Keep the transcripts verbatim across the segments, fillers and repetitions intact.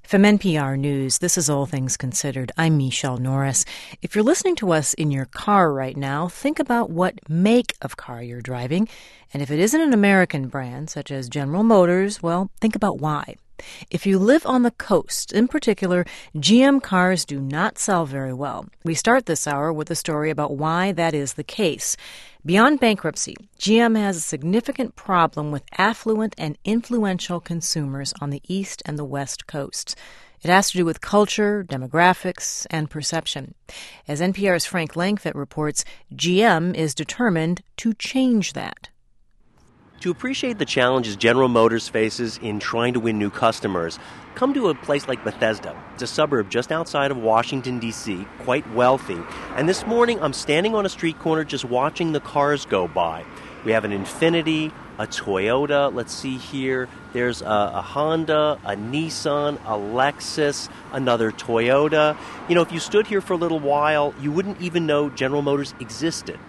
From N P R News, this is All Things Considered. I'm Michelle Norris. If you're listening to us in your car right now, think about what make of car you're driving. And if it isn't an American brand, such as General Motors, well, think about why. If you live on the coast, in particular, G M cars do not sell very well. We start this hour with a story about why that is the case. Beyond bankruptcy, G M has a significant problem with affluent and influential consumers on the East and the West coasts. It has to do with culture, demographics, and perception. As N P R's Frank Langfitt reports, G M is determined to change that. To appreciate the challenges General Motors faces in trying to win new customers, come to a place like Bethesda. It's a suburb just outside of Washington, D C, quite wealthy. And this morning, I'm standing on a street corner just watching the cars go by. We have an Infiniti, a Toyota, let's see here. There's a, a Honda, a Nissan, a Lexus, another Toyota. You know, if you stood here for a little while, you wouldn't even know General Motors existed.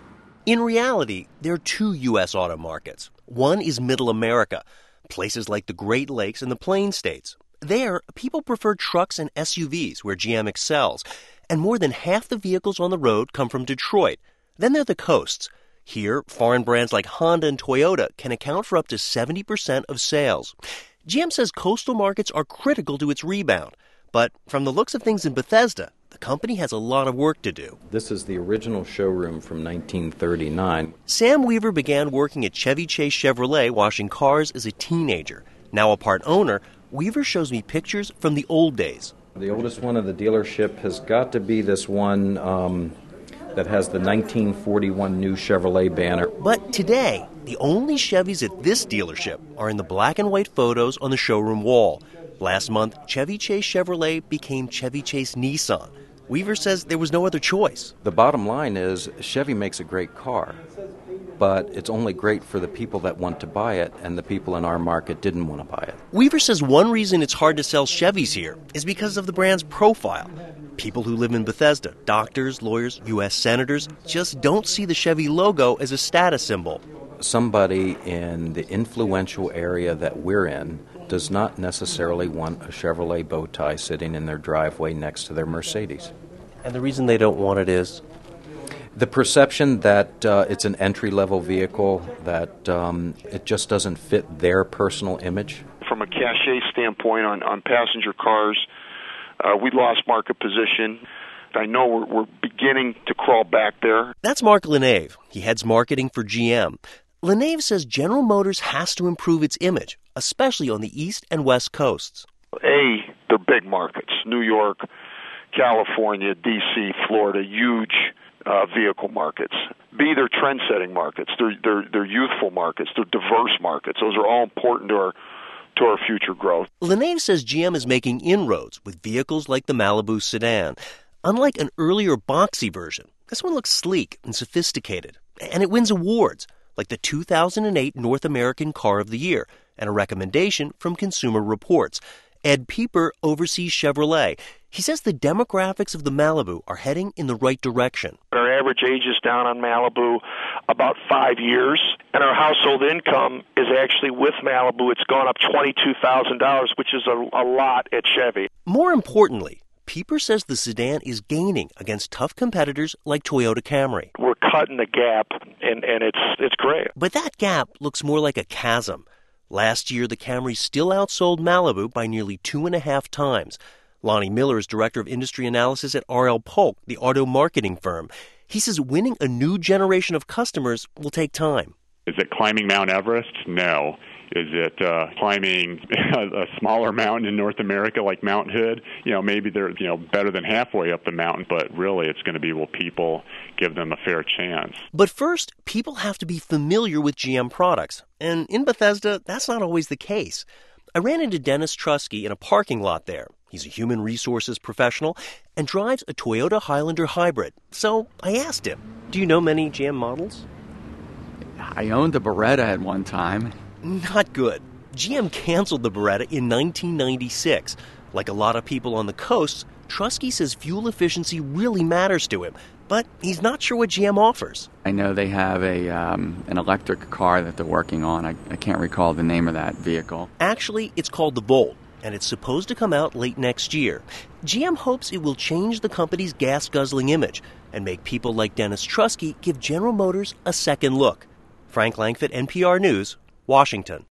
In reality, there are two U S auto markets. One is Middle America, places like the Great Lakes and the Plains states. There, people prefer trucks and S U Vs, where G M excels, and more than half the vehicles on the road come from Detroit. Then there are the coasts. Here, foreign brands like Honda and Toyota can account for up to seventy percent of sales. G M says coastal markets are critical to its rebound. But from the looks of things in Bethesda, the company has a lot of work to do. This is the original showroom from nineteen thirty-nine. Sam Weaver began working at Chevy Chase Chevrolet washing cars as a teenager. Now a part owner, Weaver shows me pictures from the old days. The oldest one of the dealership has got to be this one um, that has the nineteen forty-one new Chevrolet banner. But today, the only Chevys at this dealership are in the black and white photos on the showroom wall. Last month, Chevy Chase Chevrolet became Chevy Chase Nissan. Weaver says there was no other choice. The bottom line is Chevy makes a great car, but it's only great for the people that want to buy it, and the people in our market didn't want to buy it. Weaver says one reason it's hard to sell Chevys here is because of the brand's profile. People who live in Bethesda, doctors, lawyers, U S senators, just don't see the Chevy logo as a status symbol. Somebody in the influential area that we're in does not necessarily want a Chevrolet bow tie sitting in their driveway next to their Mercedes. And the reason they don't want it is? The perception that uh, it's an entry-level vehicle, that um, it just doesn't fit their personal image. From a cachet standpoint on, on passenger cars, uh, we lost market position. I know we're, we're beginning to crawl back there. That's Mark Lenave. He heads marketing for G M. Lenave says General Motors has to improve its image, especially on the East and West coasts. A, they're big markets. New York, California, D C, Florida, huge uh, vehicle markets. B, they're trend-setting markets. They're, they're, they're youthful markets. They're diverse markets. Those are all important to our to our future growth. Lenave says G M is making inroads with vehicles like the Malibu sedan. Unlike an earlier boxy version, this one looks sleek and sophisticated, and it wins awards, like the two thousand eight North American Car of the Year, and a recommendation from Consumer Reports. Ed Pieper oversees Chevrolet. He says the demographics of the Malibu are heading in the right direction. Our average age is down on Malibu about five years, and our household income is actually with Malibu. It's gone up twenty-two thousand dollars, which is a, a lot at Chevy. More importantly, Pieper says the sedan is gaining against tough competitors like Toyota Camry. We're cutting the gap, and, and it's it's great. But that gap looks more like a chasm. Last year, the Camry still outsold Malibu by nearly two and a half times. Lonnie Miller is director of industry analysis at R L Polk, the auto marketing firm. He says winning a new generation of customers will take time. Is it climbing Mount Everest? No. Is it uh, climbing a smaller mountain in North America like Mount Hood? You know, maybe they're you know better than halfway up the mountain, but really it's going to be, will people give them a fair chance? But first, people have to be familiar with G M products. And in Bethesda, that's not always the case. I ran into Dennis Trusky in a parking lot there. He's a human resources professional and drives a Toyota Highlander hybrid. So I asked him, do you know many G M models? I owned a Beretta at one time. Not good. G M canceled the Beretta in nineteen ninety-six. Like a lot of people on the coast, Trusky says fuel efficiency really matters to him, but he's not sure what G M offers. I know they have a um, an electric car that they're working on. I, I can't recall the name of that vehicle. Actually, it's called the Volt, and it's supposed to come out late next year. G M hopes it will change the company's gas-guzzling image and make people like Dennis Trusky give General Motors a second look. Frank Langfitt, N P R News, Washington.